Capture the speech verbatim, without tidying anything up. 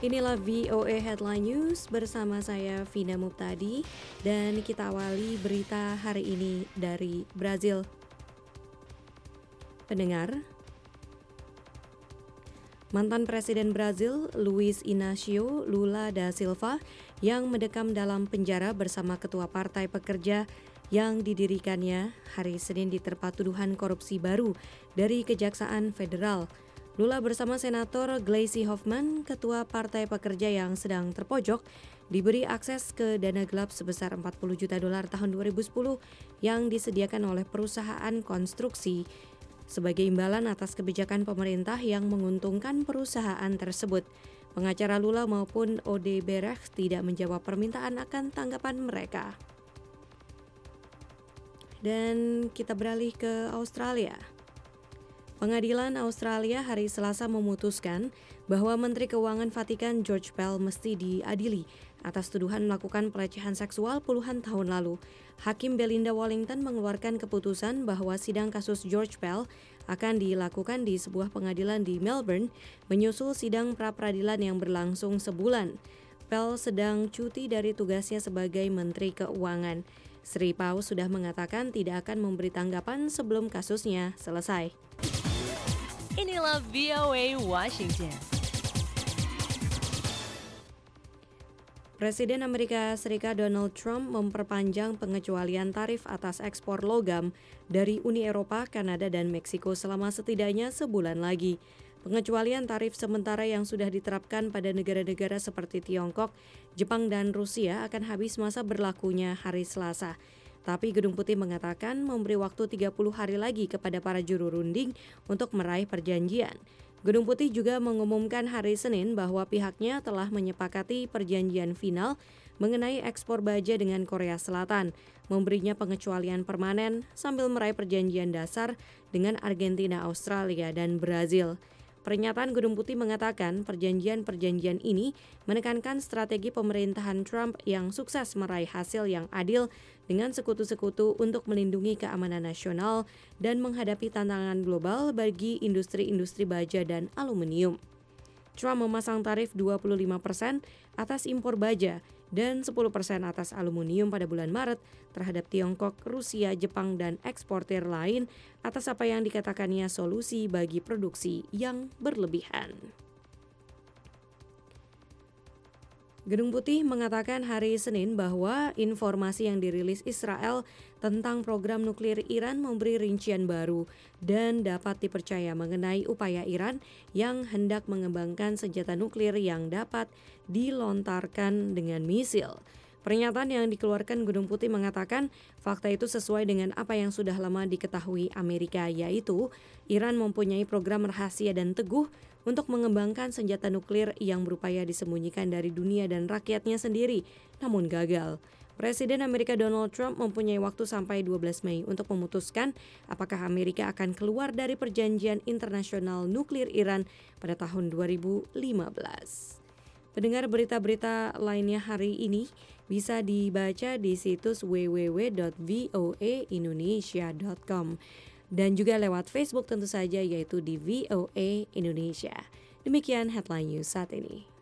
Inilah V O A Headline News bersama saya Vina Muptadi dan kita awali berita hari ini dari Brazil. Pendengar, mantan Presiden Brazil Luiz Inácio Lula da Silva yang mendekam dalam penjara bersama Ketua Partai Pekerja yang didirikannya hari Senin diterpa tuduhan korupsi baru dari Kejaksaan Federal. Lula bersama Senator Gleisi Hoffmann, Ketua Partai Pekerja yang sedang terpojok, diberi akses ke dana gelap sebesar empat puluh juta dolar tahun dua ribu sepuluh yang disediakan oleh perusahaan konstruksi sebagai imbalan atas kebijakan pemerintah yang menguntungkan perusahaan tersebut. Pengacara Lula maupun Odebrecht tidak menjawab permintaan akan tanggapan mereka. Dan kita beralih ke Australia. Pengadilan Australia hari Selasa memutuskan bahwa Menteri Keuangan Vatikan George Pell mesti diadili atas tuduhan melakukan pelecehan seksual puluhan tahun lalu. Hakim Belinda Wellington mengeluarkan keputusan bahwa sidang kasus George Pell akan dilakukan di sebuah pengadilan di Melbourne, menyusul sidang pra-peradilan yang berlangsung sebulan. Pell sedang cuti dari tugasnya sebagai Menteri Keuangan. Sri Paus sudah mengatakan tidak akan memberi tanggapan sebelum kasusnya selesai. Inilah V O A Washington. Presiden Amerika Serikat Donald Trump memperpanjang pengecualian tarif atas ekspor logam dari Uni Eropa, Kanada, dan Meksiko selama setidaknya sebulan lagi. Pengecualian tarif sementara yang sudah diterapkan pada negara-negara seperti Tiongkok, Jepang, dan Rusia akan habis masa berlakunya hari Selasa. Tapi Gedung Putih mengatakan memberi waktu tiga puluh hari lagi kepada para juru runding untuk meraih perjanjian. Gedung Putih juga mengumumkan hari Senin bahwa pihaknya telah menyepakati perjanjian final mengenai ekspor baja dengan Korea Selatan, memberinya pengecualian permanen sambil meraih perjanjian dasar dengan Argentina, Australia, dan Brazil. Pernyataan Gedung Putih mengatakan perjanjian-perjanjian ini menekankan strategi pemerintahan Trump yang sukses meraih hasil yang adil dengan sekutu-sekutu untuk melindungi keamanan nasional dan menghadapi tantangan global bagi industri-industri baja dan aluminium. Trump memasang tarif dua puluh lima persen atas impor baja dan sepuluh persen atas aluminium pada bulan Maret terhadap Tiongkok, Rusia, Jepang, dan eksportir lain atas apa yang dikatakannya solusi bagi produksi yang berlebihan. Gedung Putih mengatakan hari Senin bahwa informasi yang dirilis Israel tentang program nuklir Iran memberi rincian baru dan dapat dipercaya mengenai upaya Iran yang hendak mengembangkan senjata nuklir yang dapat dilontarkan dengan misil. Pernyataan yang dikeluarkan Gedung Putih mengatakan fakta itu sesuai dengan apa yang sudah lama diketahui Amerika, yaitu Iran mempunyai program rahasia dan teguh untuk mengembangkan senjata nuklir yang berupaya disembunyikan dari dunia dan rakyatnya sendiri, namun gagal. Presiden Amerika Donald Trump mempunyai waktu sampai dua belas Mei untuk memutuskan apakah Amerika akan keluar dari perjanjian internasional nuklir Iran pada tahun dua ribu lima belas. Pendengar, berita-berita lainnya hari ini bisa dibaca di situs w w w dot voa indonesia dot com dan juga lewat Facebook tentu saja, yaitu di V O A Indonesia. Demikian headline news saat ini.